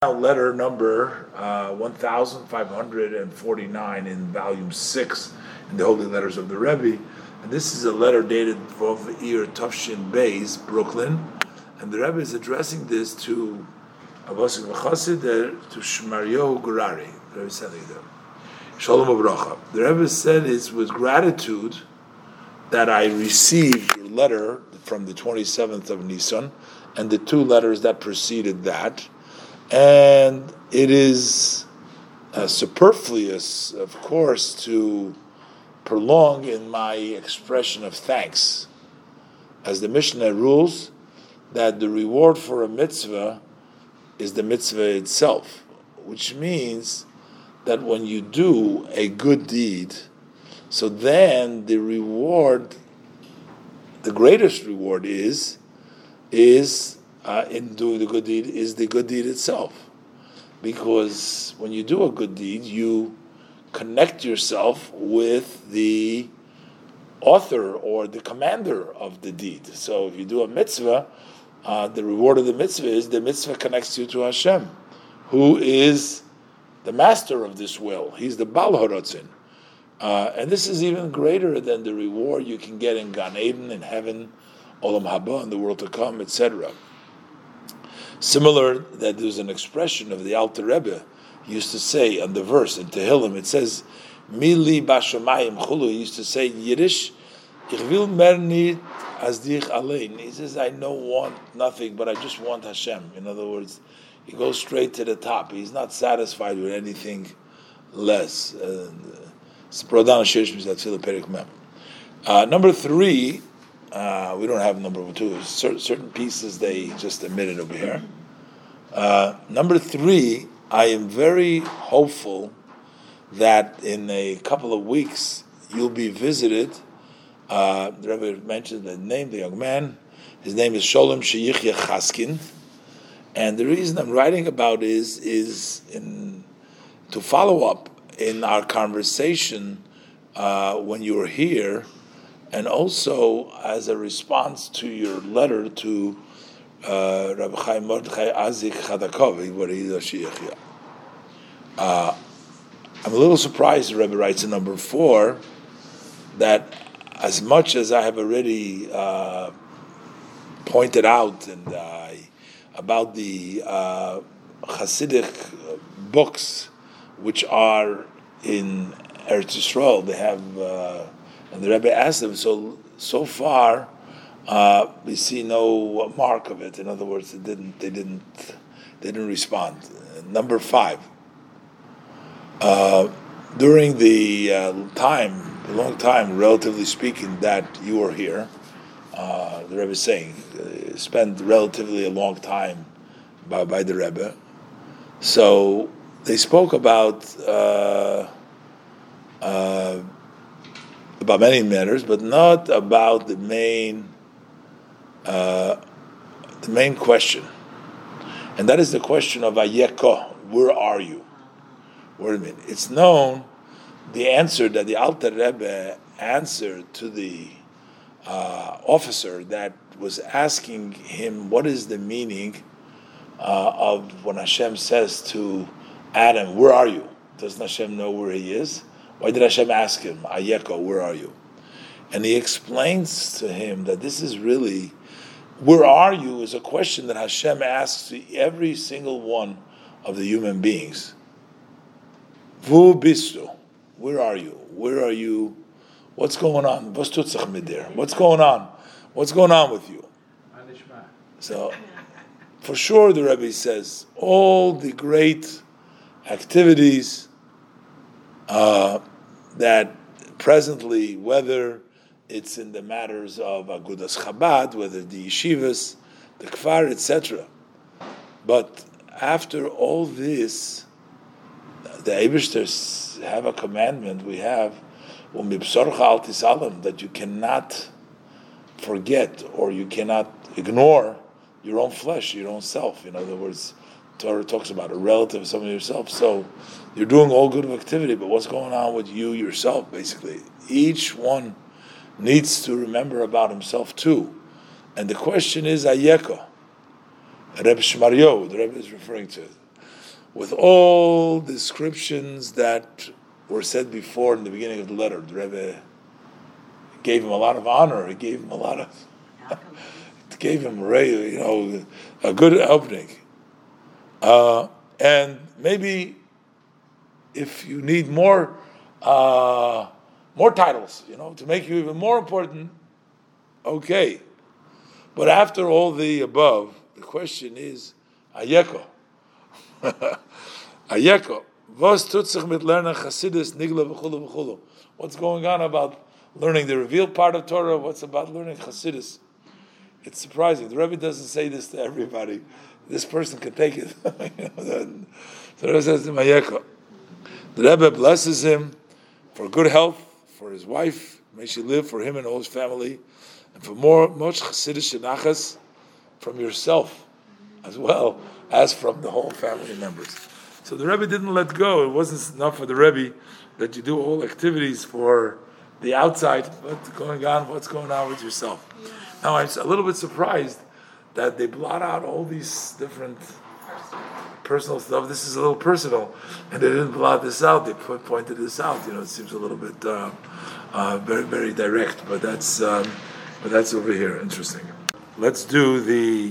Letter number 1549 in volume 6 in the Holy Letters of the Rebbe. And this is a letter dated of Ir Tufshin Bays, Brooklyn. And the Rebbe is addressing this to Avosik V'Chassid, to Shmaryo Gurari. The Rebbe said there. Shalom Avracha. The Rebbe said it's with gratitude that I received your letter from the 27th of Nisan and the two letters that preceded that. And it is superfluous, of course, to prolong in my expression of thanks. As the Mishnah rules, that the reward for a mitzvah is the mitzvah itself, which means that when you do a good deed, so then the reward, the greatest reward is in doing the good deed is the good deed itself. Because when you do a good deed, you connect yourself with the author or the commander of the deed. So if you do a mitzvah, the reward of the mitzvah connects you to Hashem, who is the master of this will. He's the Baal Horotzin. And this is even greater than the reward you can get in Gan Eden, in heaven, Olam Haba, in the world to come, etc. Similar, that there's an expression of the Alter Rebbe. He used to say on the verse in Tehillim, it says, Mili bashamayim chulu. He used to say in Yiddish, Ich will mer nit as dich allein. He says, I don't want nothing, but I just want Hashem. In other words, he goes straight to the top. He's not satisfied with anything less. Number 3, we don't have number 2. Certain pieces they just omitted over here. Number 3, I am very hopeful that in a couple of weeks you'll be visited. The Rebbe mentioned the name, the young man. His name is Sholem Sheyichya Chaskin. And the reason I'm writing about is to follow up in our conversation when you were here, and also as a response to your letter to Rabbi Chaim Mordechai Azik Chadakov. I'm a little surprised the Rebbe writes in number 4 that as much as I have already pointed out and about the Hasidic books which are in Eretz Yisrael, they have, and the Rebbe asked them, so far, we see no mark of it. In other words, they didn't respond. Number 5, during the long time, relatively speaking, that you were here, the Rebbe is saying, spent relatively a long time by the Rebbe. So they spoke about many matters, but not about the main question, and that is the question of Ayeko. Where are you? Wait a minute. It's known the answer that the Alter Rebbe answered to the officer that was asking him what is the meaning of when Hashem says to Adam, where are you? Doesn't Hashem know where he is? Why did Hashem ask him, Ayeko, where are you? And he explains to him that this is really, where are you is a question that Hashem asks to every single one of the human beings. Vu bistu, where are you? Where are you? What's going on? What's going on? What's going on with you? So, for sure, the Rebbe says, all the great activities that presently, whether it's in the matters of Agudas Chabad, whether the yeshivas, the kfar, etc. But after all this, the Eibushters have a commandment, we have, that you cannot forget or you cannot ignore your own flesh, your own self. In other words, Torah talks about a relative, some of yourself. So you're doing all good activity, but what's going on with you yourself, basically? Each one needs to remember about himself too. And the question is, Ayeko. Reb Shmaryo, the Rebbe is referring to. with all descriptions that were said before in the beginning of the letter. The Rebbe gave him a lot of honor. He gave him a lot of, gave him a good opening. And maybe if you need more titles, to make you even more important, okay. But after all the above, the question is, Ayeko. Ayeko. Was tut sich mit lernen Chassidus, Nigla, v'chulu, v'chulu. What's going on about learning the revealed part of Torah? What's about learning Chassidus? It's surprising. The Rebbe doesn't say this to everybody. This person can take it. So the Rebbe says to Ayeko. The Rebbe blesses him for good health, for his wife. May she live for him and all his family. And for much Chassidish shenachas from yourself, as well as from the whole family members. So the Rebbe didn't let go. It wasn't enough for the Rebbe that you do all activities for the outside, but what's going on with yourself. Now I'm a little bit surprised that they blot out all these different personal stuff. This is a little personal, and they didn't blot this out. They pointed this out. It seems a little bit very, very direct, but that's over here. Interesting. Let's do the